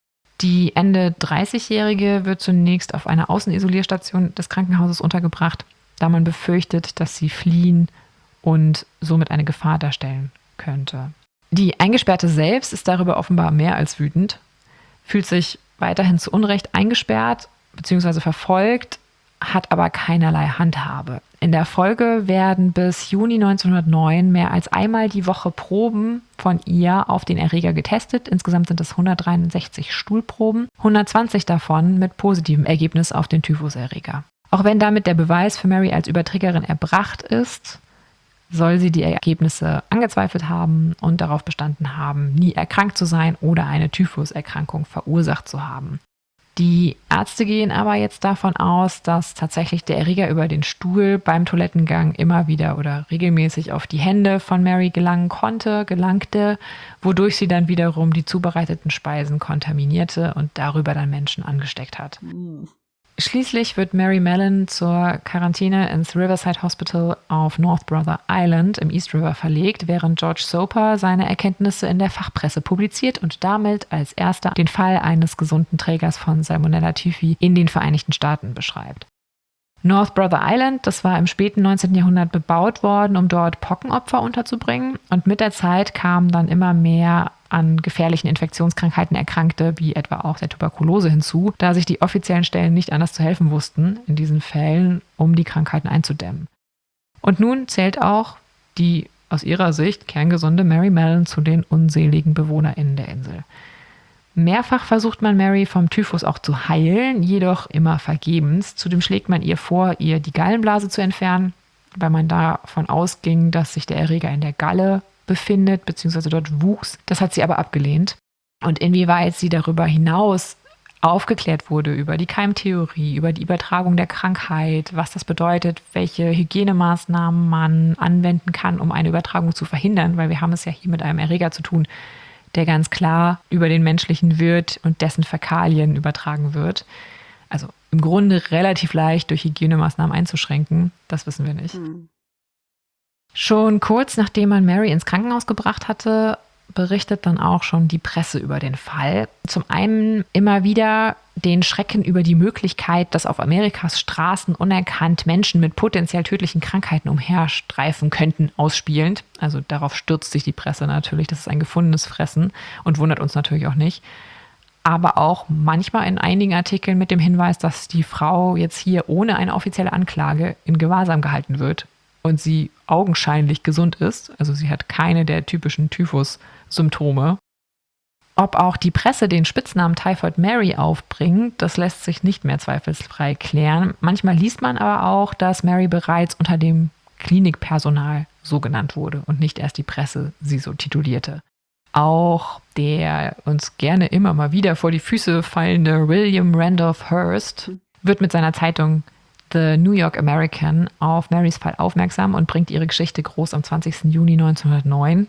Die Ende dreißigjährige wird zunächst auf einer Außenisolierstation des Krankenhauses untergebracht, da man befürchtet, dass sie fliehen und somit eine Gefahr darstellen könnte. Die Eingesperrte selbst ist darüber offenbar mehr als wütend, fühlt sich weiterhin zu Unrecht eingesperrt bzw. verfolgt, hat aber keinerlei Handhabe. In der Folge werden bis Juni neunzehnhundertneun mehr als einmal die Woche Proben von ihr auf den Erreger getestet. Insgesamt sind es hundertdreiundsechzig Stuhlproben, hundertzwanzig davon mit positivem Ergebnis auf den Typhuserreger. Auch wenn damit der Beweis für Mary als Überträgerin erbracht ist, soll sie die Ergebnisse angezweifelt haben und darauf bestanden haben, nie erkrankt zu sein oder eine Typhuserkrankung verursacht zu haben. Die Ärzte gehen aber jetzt davon aus, dass tatsächlich der Erreger über den Stuhl beim Toilettengang immer wieder oder regelmäßig auf die Hände von Mary gelangen konnte, gelangte, wodurch sie dann wiederum die zubereiteten Speisen kontaminierte und darüber dann Menschen angesteckt hat. Mhm. Schließlich wird Mary Mallon zur Quarantäne ins Riverside Hospital auf North Brother Island im East River verlegt, während George Soper seine Erkenntnisse in der Fachpresse publiziert und damit als erster den Fall eines gesunden Trägers von Salmonella typhi in den Vereinigten Staaten beschreibt. North Brother Island, das war im späten neunzehnten Jahrhundert bebaut worden, um dort Pockenopfer unterzubringen, und mit der Zeit kamen dann immer mehr an gefährlichen Infektionskrankheiten Erkrankte, wie etwa auch der Tuberkulose, hinzu, da sich die offiziellen Stellen nicht anders zu helfen wussten in diesen Fällen, um die Krankheiten einzudämmen. Und nun zählt auch die aus ihrer Sicht kerngesunde Mary Mallon zu den unseligen BewohnerInnen der Insel. Mehrfach versucht man Mary vom Typhus auch zu heilen, jedoch immer vergebens. Zudem schlägt man ihr vor, ihr die Gallenblase zu entfernen, weil man davon ausging, dass sich der Erreger in der Galle befindet, beziehungsweise dort wuchs. Das hat sie aber abgelehnt. Und inwieweit sie darüber hinaus aufgeklärt wurde über die Keimtheorie, über die Übertragung der Krankheit, was das bedeutet, welche Hygienemaßnahmen man anwenden kann, um eine Übertragung zu verhindern, weil wir haben es ja hier mit einem Erreger zu tun, der ganz klar über den menschlichen Wirt und dessen Fäkalien übertragen wird. Also im Grunde relativ leicht durch Hygienemaßnahmen einzuschränken. Das wissen wir nicht. Hm. Schon kurz nachdem man Mary ins Krankenhaus gebracht hatte, berichtet dann auch schon die Presse über den Fall. Zum einen immer wieder den Schrecken über die Möglichkeit, dass auf Amerikas Straßen unerkannt Menschen mit potenziell tödlichen Krankheiten umherstreifen könnten, ausspielend. Also darauf stürzt sich die Presse natürlich. Das ist ein gefundenes Fressen und wundert uns natürlich auch nicht. Aber auch manchmal in einigen Artikeln mit dem Hinweis, dass die Frau jetzt hier ohne eine offizielle Anklage in Gewahrsam gehalten wird und sie augenscheinlich gesund ist. Also sie hat keine der typischen Typhus-Symptome. Ob auch die Presse den Spitznamen Typhoid Mary aufbringt, das lässt sich nicht mehr zweifelsfrei klären. Manchmal liest man aber auch, dass Mary bereits unter dem Klinikpersonal so genannt wurde und nicht erst die Presse sie so titulierte. Auch der uns gerne immer mal wieder vor die Füße fallende William Randolph Hearst wird mit seiner Zeitung The New York American auf Marys Fall aufmerksam und bringt ihre Geschichte groß am zwanzigsten Juni neunzehnhundertneun.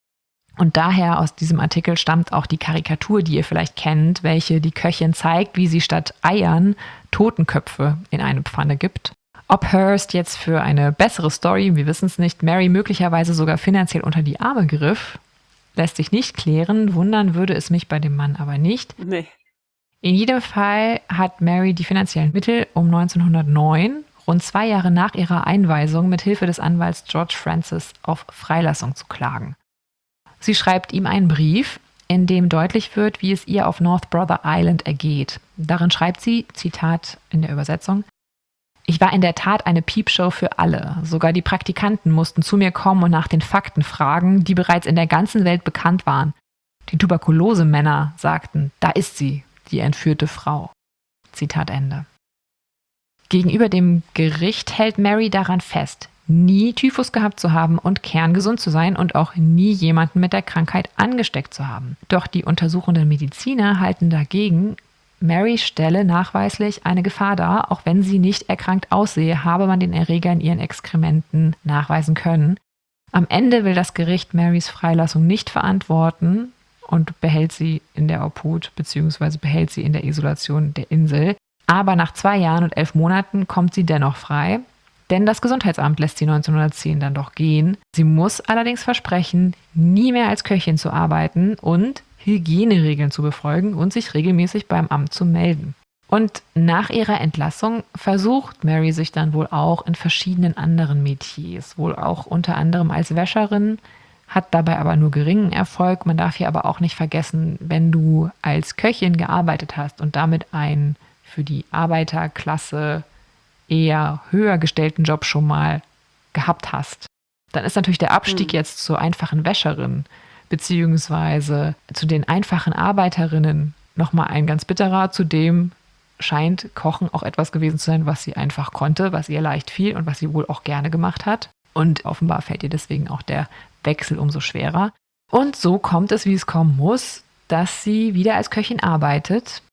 Und daher aus diesem Artikel stammt auch die Karikatur, die ihr vielleicht kennt, welche die Köchin zeigt, wie sie statt Eiern Totenköpfe in eine Pfanne gibt. Ob Hearst jetzt für eine bessere Story, wir wissen es nicht, Mary möglicherweise sogar finanziell unter die Arme griff, lässt sich nicht klären. Wundern würde es mich bei dem Mann aber nicht. Nee. In jedem Fall hat Mary die finanziellen Mittel, um neunzehnhundertneun, rund zwei Jahre nach ihrer Einweisung, mit Hilfe des Anwalts George Francis auf Freilassung zu klagen. Sie schreibt ihm einen Brief, in dem deutlich wird, wie es ihr auf North Brother Island ergeht. Darin schreibt sie, Zitat in der Übersetzung: Ich war in der Tat eine Piepshow für alle. Sogar die Praktikanten mussten zu mir kommen und nach den Fakten fragen, die bereits in der ganzen Welt bekannt waren. Die Tuberkulose-Männer sagten, da ist sie, die entführte Frau. Zitat Ende. Gegenüber dem Gericht hält Mary daran fest, nie Typhus gehabt zu haben und kerngesund zu sein und auch nie jemanden mit der Krankheit angesteckt zu haben. Doch die untersuchenden Mediziner halten dagegen, Mary stelle nachweislich eine Gefahr dar, auch wenn sie nicht erkrankt aussehe, habe man den Erreger in ihren Exkrementen nachweisen können. Am Ende will das Gericht Marys Freilassung nicht verantworten und behält sie in der Obhut bzw. behält sie in der Isolation der Insel. Aber nach zwei Jahren und elf Monaten kommt sie dennoch frei, denn das Gesundheitsamt lässt sie neunzehnhundertzehn dann doch gehen. Sie muss allerdings versprechen, nie mehr als Köchin zu arbeiten und Hygieneregeln zu befolgen und sich regelmäßig beim Amt zu melden. Und nach ihrer Entlassung versucht Mary sich dann wohl auch in verschiedenen anderen Metiers, wohl auch unter anderem als Wäscherin, hat dabei aber nur geringen Erfolg. Man darf hier aber auch nicht vergessen, wenn du als Köchin gearbeitet hast und damit einen für die Arbeiterklasse eher höher gestellten Job schon mal gehabt hast, dann ist natürlich der Abstieg mhm. jetzt zur einfachen Wäscherin beziehungsweise zu den einfachen Arbeiterinnen nochmal ein ganz bitterer. Zudem scheint Kochen auch etwas gewesen zu sein, was sie einfach konnte, was ihr leicht fiel und was sie wohl auch gerne gemacht hat. Und offenbar fällt ihr deswegen auch der Wechsel umso schwerer. Und so kommt es, wie es kommen muss, dass sie wieder als Köchin arbeitet.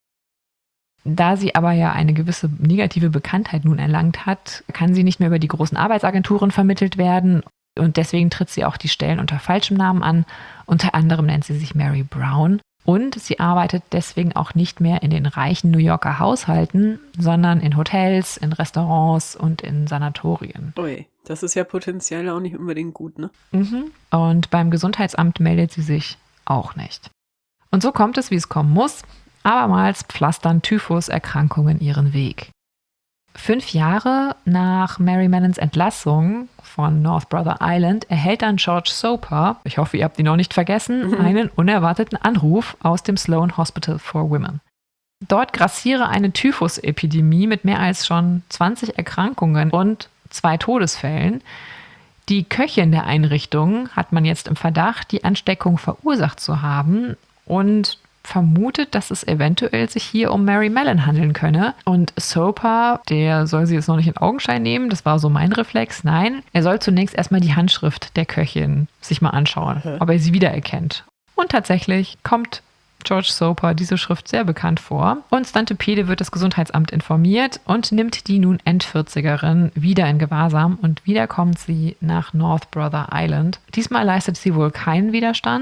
Da sie aber ja eine gewisse negative Bekanntheit nun erlangt hat, kann sie nicht mehr über die großen Arbeitsagenturen vermittelt werden. Und deswegen tritt sie auch die Stellen unter falschem Namen an. Unter anderem nennt sie sich Mary Brown. Und sie arbeitet deswegen auch nicht mehr in den reichen New Yorker Haushalten, sondern in Hotels, in Restaurants und in Sanatorien. Ui, das ist ja potenziell auch nicht unbedingt gut, ne? Mhm. Und beim Gesundheitsamt meldet sie sich auch nicht. Und so kommt es, wie es kommen muss. Abermals pflastern Typhus-Erkrankungen ihren Weg. Fünf Jahre nach Mary Mellons Entlassung von North Brother Island erhält dann George Soper, ich hoffe, ihr habt ihn noch nicht vergessen, mhm. einen unerwarteten Anruf aus dem Sloan Hospital for Women. Dort grassiere eine Typhus-Epidemie mit mehr als schon zwanzig Erkrankungen und zwei Todesfällen. Die Köchin der Einrichtung hat man jetzt im Verdacht, die Ansteckung verursacht zu haben und vermutet, dass es eventuell sich hier um Mary Mellon handeln könne. Und Soper, der soll sie jetzt noch nicht in Augenschein nehmen, das war so mein Reflex. Nein, er soll zunächst erstmal die Handschrift der Köchin sich mal anschauen, okay. ob er sie wiedererkennt. Und tatsächlich kommt George Soper diese Schrift sehr bekannt vor. Und Stantepede wird das Gesundheitsamt informiert und nimmt die nun Endvierzigerin wieder in Gewahrsam und wieder kommt sie nach North Brother Island. Diesmal leistet sie wohl keinen Widerstand.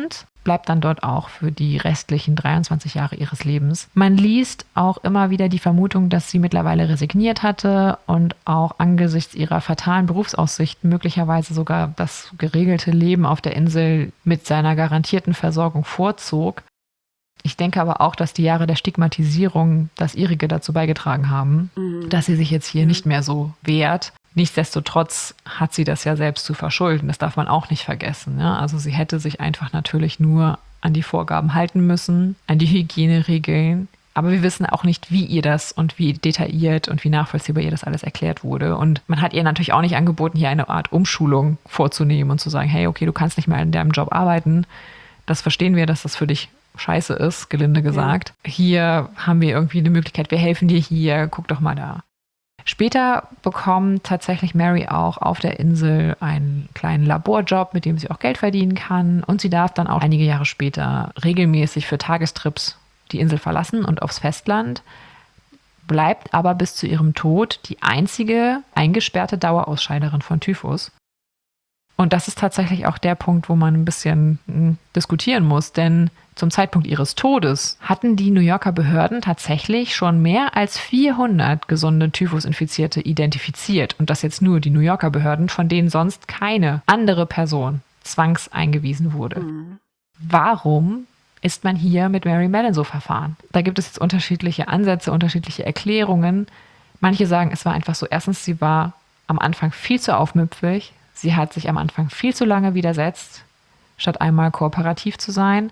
bleibt dann dort auch für die restlichen dreiundzwanzig Jahre ihres Lebens. Man liest auch immer wieder die Vermutung, dass sie mittlerweile resigniert hatte und auch angesichts ihrer fatalen Berufsaussichten möglicherweise sogar das geregelte Leben auf der Insel mit seiner garantierten Versorgung vorzog. Ich denke aber auch, dass die Jahre der Stigmatisierung das ihrige dazu beigetragen haben, mhm. dass sie sich jetzt hier mhm. nicht mehr so wehrt. Nichtsdestotrotz hat sie das ja selbst zu verschulden. Das darf man auch nicht vergessen. Ja? Also sie hätte sich einfach natürlich nur an die Vorgaben halten müssen, an die Hygieneregeln. Aber wir wissen auch nicht, wie ihr das und wie detailliert und wie nachvollziehbar ihr das alles erklärt wurde. Und man hat ihr natürlich auch nicht angeboten, hier eine Art Umschulung vorzunehmen und zu sagen, hey, okay, du kannst nicht mehr in deinem Job arbeiten. Das verstehen wir, dass das für dich scheiße ist, gelinde gesagt. Ja. Hier haben wir irgendwie eine Möglichkeit, wir helfen dir hier, guck doch mal da. Später bekommt tatsächlich Mary auch auf der Insel einen kleinen Laborjob, mit dem sie auch Geld verdienen kann. Und sie darf dann auch einige Jahre später regelmäßig für Tagestrips die Insel verlassen und aufs Festland, bleibt aber bis zu ihrem Tod die einzige eingesperrte Dauerausscheiderin von Typhus. Und das ist tatsächlich auch der Punkt, wo man ein bisschen mh, diskutieren muss, denn zum Zeitpunkt ihres Todes hatten die New Yorker Behörden tatsächlich schon mehr als vierhundert gesunde Typhus-Infizierte identifiziert. Und das jetzt nur die New Yorker Behörden, von denen sonst keine andere Person zwangseingewiesen wurde. Mhm. Warum ist man hier mit Mary Mallon so verfahren? Da gibt es jetzt unterschiedliche Ansätze, unterschiedliche Erklärungen. Manche sagen, es war einfach so, erstens, sie war am Anfang viel zu aufmüpfig. Sie hat sich am Anfang viel zu lange widersetzt, statt einmal kooperativ zu sein.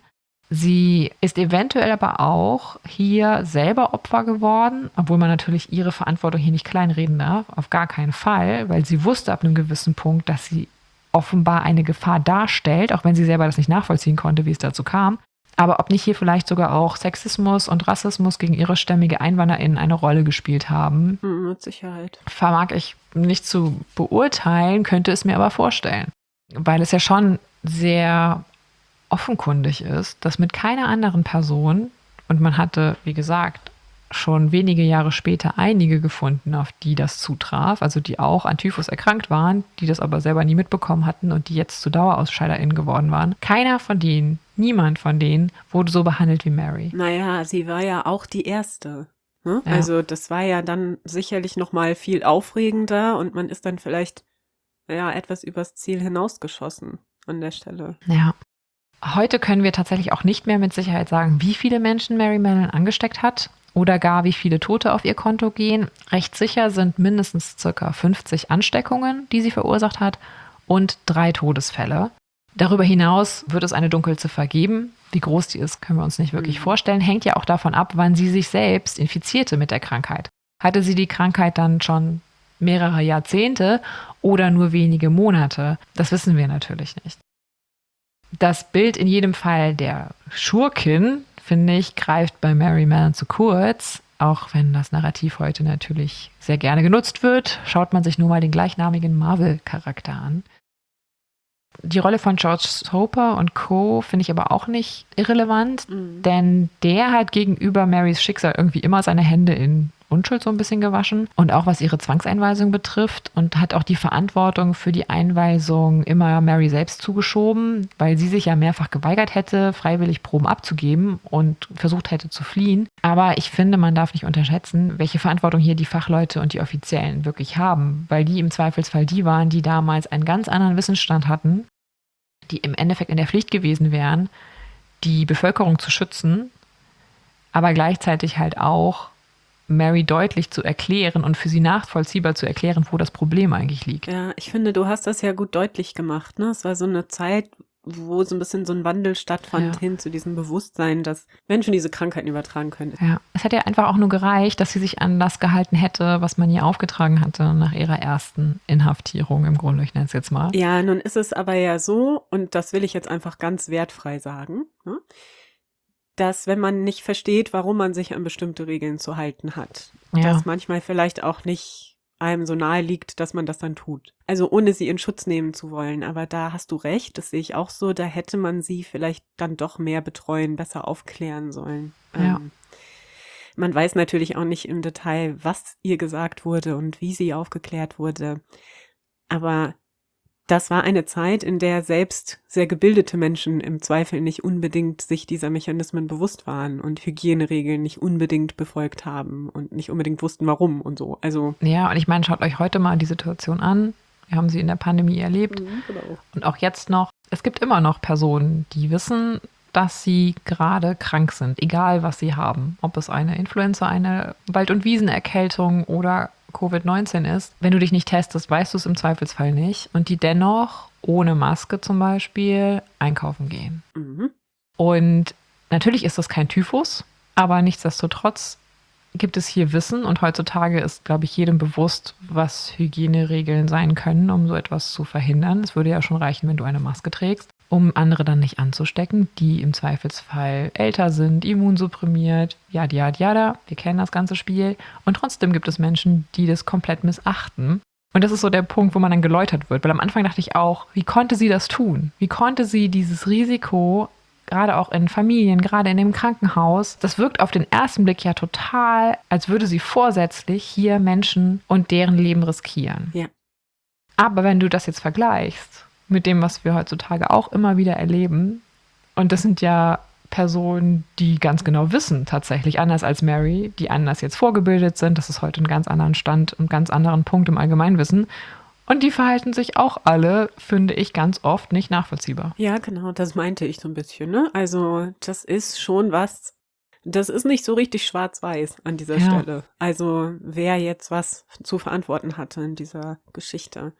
Sie ist eventuell aber auch hier selber Opfer geworden, obwohl man natürlich ihre Verantwortung hier nicht kleinreden darf, auf gar keinen Fall, weil sie wusste ab einem gewissen Punkt, dass sie offenbar eine Gefahr darstellt, auch wenn sie selber das nicht nachvollziehen konnte, wie es dazu kam. Aber ob nicht hier vielleicht sogar auch Sexismus und Rassismus gegen ihre stämmige EinwanderInnen eine Rolle gespielt haben. Mit Sicherheit. Vermag ich nicht zu beurteilen, könnte es mir aber vorstellen. Weil es ja schon sehr offenkundig ist, dass mit keiner anderen Person, und man hatte, wie gesagt, schon wenige Jahre später einige gefunden, auf die das zutraf, also die auch an Typhus erkrankt waren, die das aber selber nie mitbekommen hatten und die jetzt zu DauerausscheiderInnen geworden waren. Keiner von denen, niemand von denen wurde so behandelt wie Mary. Naja, sie war ja auch die Erste. Ne? Ja. Also das war ja dann sicherlich nochmal viel aufregender und man ist dann vielleicht ja etwas übers Ziel hinausgeschossen an der Stelle. Ja. Heute können wir tatsächlich auch nicht mehr mit Sicherheit sagen, wie viele Menschen Mary Mallon angesteckt hat oder gar wie viele Tote auf ihr Konto gehen. Recht sicher sind mindestens ca. fünfzig Ansteckungen, die sie verursacht hat, und drei Todesfälle. Darüber hinaus wird es eine Dunkelziffer geben. Wie groß die ist, können wir uns nicht wirklich mhm. vorstellen. Hängt ja auch davon ab, wann sie sich selbst infizierte mit der Krankheit. Hatte sie die Krankheit dann schon mehrere Jahrzehnte oder nur wenige Monate? Das wissen wir natürlich nicht. Das Bild in jedem Fall der Schurkin, finde ich, greift bei Mary Mallon zu kurz. Auch wenn das Narrativ heute natürlich sehr gerne genutzt wird, schaut man sich nur mal den gleichnamigen Marvel-Charakter an. Die Rolle von George Soper und Co. finde ich aber auch nicht irrelevant, mhm. denn der hat gegenüber Marys Schicksal irgendwie immer seine Hände in Unschuld so ein bisschen gewaschen und auch was ihre Zwangseinweisung betrifft und hat auch die Verantwortung für die Einweisung immer Mary selbst zugeschoben, weil sie sich ja mehrfach geweigert hätte, freiwillig Proben abzugeben und versucht hätte zu fliehen. Aber ich finde, man darf nicht unterschätzen, welche Verantwortung hier die Fachleute und die Offiziellen wirklich haben, weil die im Zweifelsfall die waren, die damals einen ganz anderen Wissensstand hatten, die im Endeffekt in der Pflicht gewesen wären, die Bevölkerung zu schützen, aber gleichzeitig halt auch Mary deutlich zu erklären und für sie nachvollziehbar zu erklären, wo das Problem eigentlich liegt. Ja, ich finde, du hast das ja gut deutlich gemacht. Ne? Es war so eine Zeit, wo so ein bisschen so ein Wandel stattfand, ja, hin zu diesem Bewusstsein, dass Menschen diese Krankheiten übertragen können. Ja, es hat ja einfach auch nur gereicht, dass sie sich an das gehalten hätte, was man ihr aufgetragen hatte nach ihrer ersten Inhaftierung im Grunde, ich nenne es jetzt mal. Ja, nun ist es aber ja so, und das will ich jetzt einfach ganz wertfrei sagen, ne? Dass wenn man nicht versteht, warum man sich an bestimmte Regeln zu halten hat, ja, dass manchmal vielleicht auch nicht einem so nahe liegt, dass man das dann tut. Also ohne sie in Schutz nehmen zu wollen. Aber da hast du recht, das sehe ich auch so, da hätte man sie vielleicht dann doch mehr betreuen, besser aufklären sollen. Ja. Ähm, man weiß natürlich auch nicht im Detail, was ihr gesagt wurde und wie sie aufgeklärt wurde. Aber das war eine Zeit, in der selbst sehr gebildete Menschen im Zweifel nicht unbedingt sich dieser Mechanismen bewusst waren und Hygieneregeln nicht unbedingt befolgt haben und nicht unbedingt wussten, warum und so. Also Ja, und ich meine, schaut euch heute mal die Situation an. Wir haben sie in der Pandemie erlebt. Mhm, genau. Und auch jetzt noch. Es gibt immer noch Personen, die wissen, dass sie gerade krank sind, egal was sie haben. Ob es eine Influenza, eine Wald- und Wiesenerkältung oder Covid neunzehn ist. Wenn du dich nicht testest, weißt du es im Zweifelsfall nicht. Und die dennoch ohne Maske zum Beispiel einkaufen gehen. Mhm. Und natürlich ist das kein Typhus, aber nichtsdestotrotz gibt es hier Wissen. Und heutzutage ist, glaube ich, jedem bewusst, was Hygieneregeln sein können, um so etwas zu verhindern. Es würde ja schon reichen, wenn du eine Maske trägst, um andere dann nicht anzustecken, die im Zweifelsfall älter sind, immunsupprimiert, yada, yada, yada. Wir kennen das ganze Spiel. Und trotzdem gibt es Menschen, die das komplett missachten. Und das ist so der Punkt, wo man dann geläutert wird. Weil am Anfang dachte ich auch, wie konnte sie das tun? Wie konnte sie dieses Risiko, gerade auch in Familien, gerade in dem Krankenhaus, das wirkt auf den ersten Blick ja total, als würde sie vorsätzlich hier Menschen und deren Leben riskieren. Ja. Aber wenn du das jetzt vergleichst mit dem, was wir heutzutage auch immer wieder erleben, und das sind ja Personen, die ganz genau wissen, tatsächlich anders als Mary, die anders jetzt vorgebildet sind, das ist heute ein ganz anderen Stand, ein ganz anderen Punkt im Allgemeinwissen. Und die verhalten sich auch alle, finde ich, ganz oft nicht nachvollziehbar. Ja, genau, das meinte ich so ein bisschen, ne? Also das ist schon was, das ist nicht so richtig schwarz-weiß an dieser Ja. Stelle. Also wer jetzt was zu verantworten hatte in dieser Geschichte.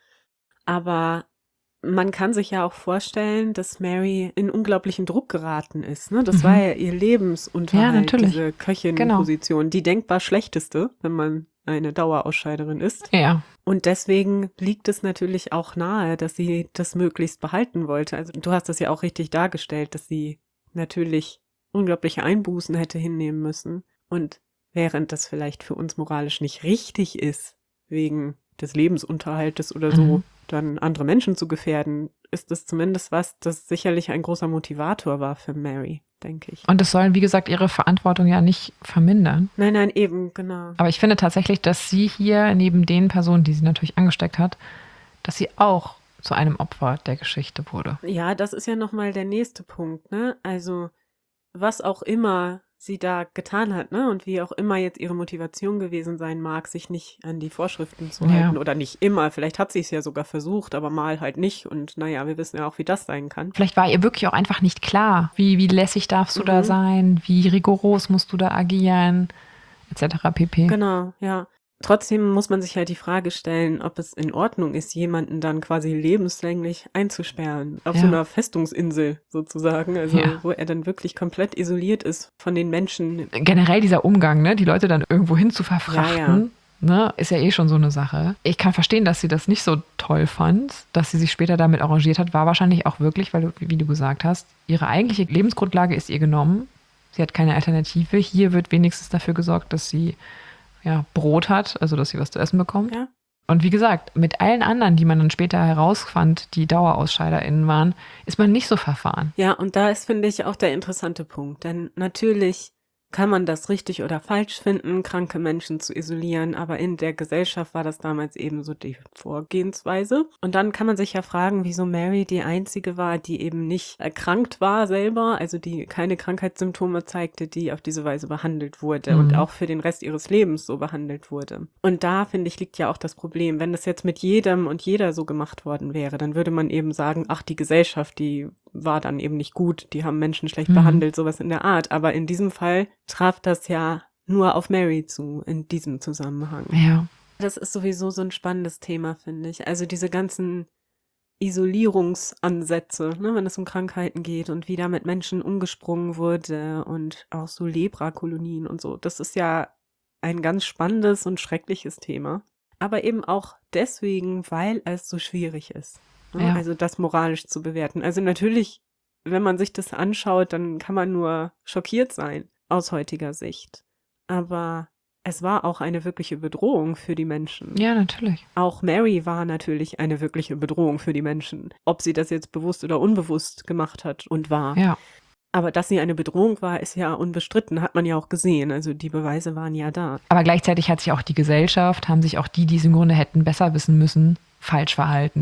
Aber man kann sich ja auch vorstellen, dass Mary in unglaublichen Druck geraten ist, ne? Das Mhm. war ja ihr Lebensunterhalt, Ja, natürlich. diese Köchin-Position, die denkbar schlechteste, wenn man eine Dauerausscheiderin ist. Ja, Und deswegen liegt es natürlich auch nahe, dass sie das möglichst behalten wollte. Also du hast das ja auch richtig dargestellt, dass sie natürlich unglaubliche Einbußen hätte hinnehmen müssen. Und während das vielleicht für uns moralisch nicht richtig ist, wegen des Lebensunterhaltes oder so, Mhm. dann andere Menschen zu gefährden, ist es zumindest was, das sicherlich ein großer Motivator war für Mary, denke ich. und es soll, wie gesagt, ihre Verantwortung ja nicht vermindern. Nein, nein, eben, genau. Aber ich finde tatsächlich, dass sie hier neben den Personen, die sie natürlich angesteckt hat, dass sie auch zu einem Opfer der Geschichte wurde. Ja, das ist ja nochmal der nächste Punkt, ne? Also, was auch immer sie da getan hat, ne? Und wie auch immer jetzt ihre Motivation gewesen sein mag, sich nicht an die Vorschriften zu Ja. halten. Oder nicht immer. Vielleicht hat sie es ja sogar versucht, aber mal halt nicht. Und naja, wir wissen ja auch, wie das sein kann. Vielleicht war ihr wirklich auch einfach nicht klar, wie, wie lässig darfst du Mhm. da sein, wie rigoros musst du da agieren, et cetera pp. Genau, ja. Trotzdem muss man sich halt die Frage stellen, ob es in Ordnung ist, jemanden dann quasi lebenslänglich einzusperren. Auf so Ja. einer Festungsinsel sozusagen. Also, Ja. wo er dann wirklich komplett isoliert ist von den Menschen. Generell dieser Umgang, ne, die Leute dann irgendwo hin zu verfrachten, ne, ist ja eh schon so eine Sache. Ich kann verstehen, dass sie das nicht so toll fand, dass sie sich später damit arrangiert hat, war wahrscheinlich auch wirklich, weil du, wie du gesagt hast, ihre eigentliche Lebensgrundlage ist ihr genommen. Sie hat keine Alternative. Hier wird wenigstens dafür gesorgt, dass sie ja, Brot hat, also dass sie was zu essen bekommt. Ja. Und wie gesagt, mit allen anderen, die man dann später herausfand, die DauerausscheiderInnen waren, ist man nicht so verfahren. Ja, und da ist, finde ich, auch der interessante Punkt. Denn natürlich kann man das richtig oder falsch finden, kranke Menschen zu isolieren, aber in der Gesellschaft war das damals eben so die Vorgehensweise. Und dann kann man sich ja fragen, wieso Mary die einzige war, die eben nicht erkrankt war selber, also die keine Krankheitssymptome zeigte, die auf diese Weise behandelt wurde Mhm. und auch für den Rest ihres Lebens so behandelt wurde. Und da, finde ich, liegt ja auch das Problem. Wenn das jetzt mit jedem und jeder so gemacht worden wäre, dann würde man eben sagen, ach, die Gesellschaft, die war dann eben nicht gut, die haben Menschen schlecht Mhm. behandelt, sowas in der Art. Aber in diesem Fall traf das ja nur auf Mary zu, in diesem Zusammenhang. Ja. Das ist sowieso so ein spannendes Thema, finde ich. Also diese ganzen Isolierungsansätze, ne, wenn es um Krankheiten geht und wie da mit Menschen umgesprungen wurde und auch so Leprakolonien und so. Das ist ja ein ganz spannendes und schreckliches Thema. Aber eben auch deswegen, weil es so schwierig ist. Ne? Ja. Also das moralisch zu bewerten. Also natürlich, wenn man sich das anschaut, dann kann man nur schockiert sein aus heutiger Sicht. Aber es war auch eine wirkliche Bedrohung für die Menschen. Ja, natürlich. Auch Mary war natürlich eine wirkliche Bedrohung für die Menschen. Ob sie das jetzt bewusst oder unbewusst gemacht hat und war. Ja. Aber dass sie eine Bedrohung war, ist ja unbestritten, hat man ja auch gesehen. Also die Beweise waren ja da. Aber gleichzeitig hat sich auch die Gesellschaft, haben sich auch die, die es im Grunde hätten besser wissen müssen, falsch verhalten.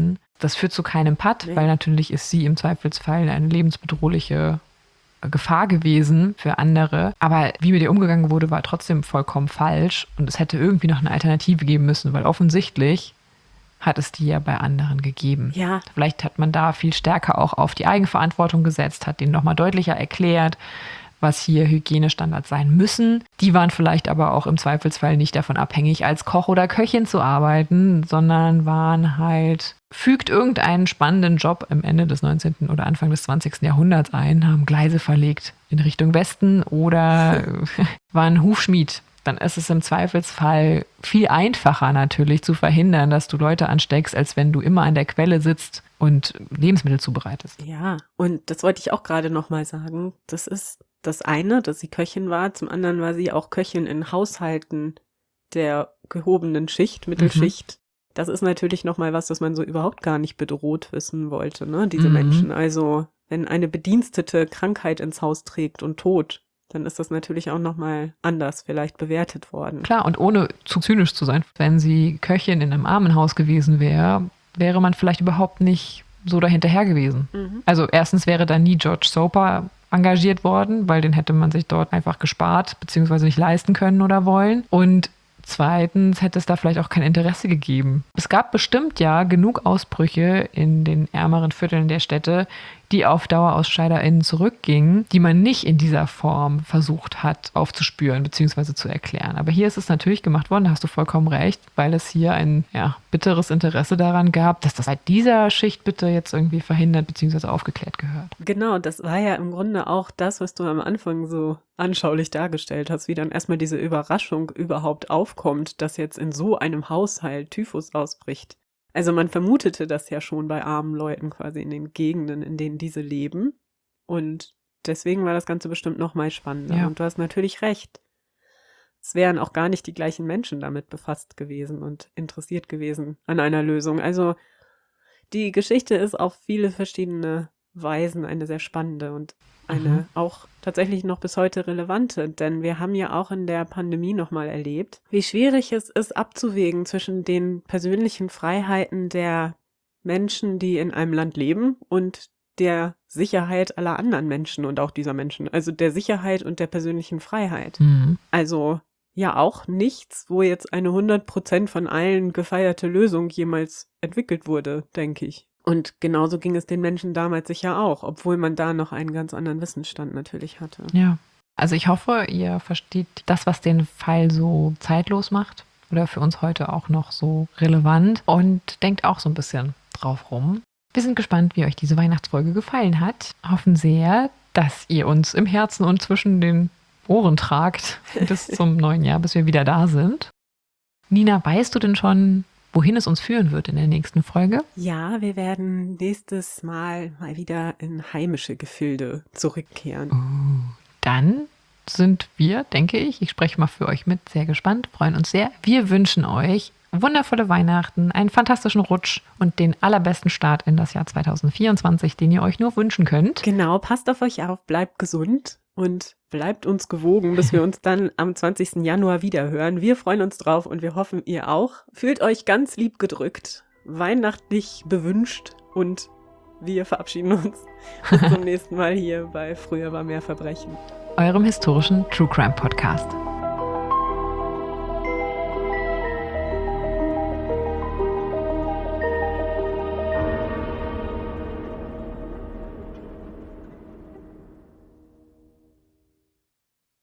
Das führt zu keinem Patt, Nee. weil natürlich ist sie im Zweifelsfall eine lebensbedrohliche Gefahr gewesen für andere. Aber wie mit ihr umgegangen wurde, war trotzdem vollkommen falsch. Und es hätte irgendwie noch eine Alternative geben müssen, weil offensichtlich hat es die ja bei anderen gegeben. Ja. Vielleicht hat man da viel stärker auch auf die Eigenverantwortung gesetzt, hat denen nochmal deutlicher erklärt, was hier Hygienestandards sein müssen. Die waren vielleicht aber auch im Zweifelsfall nicht davon abhängig, als Koch oder Köchin zu arbeiten, sondern waren halt, fügt irgendeinen spannenden Job am Ende des neunzehnten oder Anfang des zwanzigsten Jahrhunderts ein, haben Gleise verlegt in Richtung Westen oder waren Hufschmied. Dann ist es im Zweifelsfall viel einfacher natürlich zu verhindern, dass du Leute ansteckst, als wenn du immer an der Quelle sitzt und Lebensmittel zubereitest. Ja, und das wollte ich auch gerade nochmal sagen. Das ist das eine, dass sie Köchin war. Zum anderen war sie auch Köchin in Haushalten der gehobenen Schicht, Mittelschicht. Mhm. Das ist natürlich nochmal was, das man so überhaupt gar nicht bedroht wissen wollte, ne? Diese Mhm. Menschen. Also, wenn eine Bedienstete Krankheit ins Haus trägt und Tod, dann ist das natürlich auch nochmal anders vielleicht bewertet worden. Klar, und ohne zu zynisch zu sein, wenn sie Köchin in einem Armenhaus gewesen wäre, wäre man vielleicht überhaupt nicht so dahinterher gewesen. Mhm. Also erstens wäre da nie George Soper engagiert worden, weil den hätte man sich dort einfach gespart, beziehungsweise nicht leisten können oder wollen. Und zweitens hätte es da vielleicht auch kein Interesse gegeben. Es gab bestimmt ja genug Ausbrüche in den ärmeren Vierteln der Städte, die auf DauerausscheiderInnen zurückgingen, die man nicht in dieser Form versucht hat aufzuspüren bzw. zu erklären. Aber hier ist es natürlich gemacht worden, da hast du vollkommen recht, weil es hier ein ja, bitteres Interesse daran gab, dass das bei dieser Schicht bitte jetzt irgendwie verhindert bzw. aufgeklärt gehört. Genau, das war ja im Grunde auch das, was du am Anfang so anschaulich dargestellt hast, wie dann erstmal diese Überraschung überhaupt aufkommt, dass jetzt in so einem Haushalt Typhus ausbricht. Also man vermutete das ja schon bei armen Leuten quasi in den Gegenden, in denen diese leben. Und deswegen war das Ganze bestimmt noch mal spannender. Ja. Und du hast natürlich recht. Es wären auch gar nicht die gleichen Menschen damit befasst gewesen und interessiert gewesen an einer Lösung. Also die Geschichte ist auf viele verschiedene Weisen eine sehr spannende und eine Mhm. auch tatsächlich noch bis heute relevante, denn wir haben ja auch in der Pandemie nochmal erlebt, wie schwierig es ist, abzuwägen zwischen den persönlichen Freiheiten der Menschen, die in einem Land leben, und der Sicherheit aller anderen Menschen und auch dieser Menschen, also der Sicherheit und der persönlichen Freiheit. Mhm. Also ja auch nichts, wo jetzt eine hundert Prozent von allen gefeierte Lösung jemals entwickelt wurde, denke ich. Und genauso ging es den Menschen damals sicher auch, obwohl man da noch einen ganz anderen Wissensstand natürlich hatte. Ja, also ich hoffe, ihr versteht das, was den Fall so zeitlos macht oder für uns heute auch noch so relevant und denkt auch so ein bisschen drauf rum. Wir sind gespannt, wie euch diese Weihnachtsfolge gefallen hat. Hoffen sehr, dass ihr uns im Herzen und zwischen den Ohren tragt bis zum neuen Jahr, bis wir wieder da sind. Nina, weißt du denn schon, wohin es uns führen wird in der nächsten Folge? Ja, wir werden nächstes Mal mal wieder in heimische Gefilde zurückkehren. Uh, dann sind wir, denke ich, ich spreche mal für euch mit, sehr gespannt, freuen uns sehr. Wir wünschen euch wundervolle Weihnachten, einen fantastischen Rutsch und den allerbesten Start in das Jahr zwanzig vierundzwanzig, den ihr euch nur wünschen könnt. Genau, passt auf euch auf, bleibt gesund und bleibt uns gewogen, bis wir uns dann am zwanzigsten Januar wieder hören. Wir freuen uns drauf und wir hoffen, ihr auch. Fühlt euch ganz lieb gedrückt, weihnachtlich bewünscht und wir verabschieden uns. Bis zum nächsten Mal hier bei Früher war mehr Verbrechen. Eurem historischen True Crime Podcast.